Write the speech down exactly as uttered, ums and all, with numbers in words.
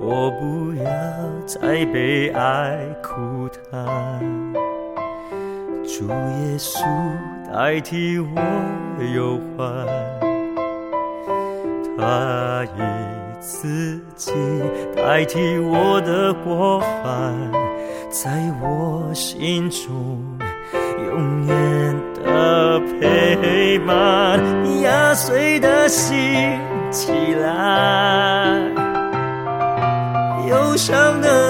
我不要再被爱哭叹，主耶稣代替我忧患，他以自己代替我的过犯，在我心中永远的陪伴，压碎的心起来，忧伤的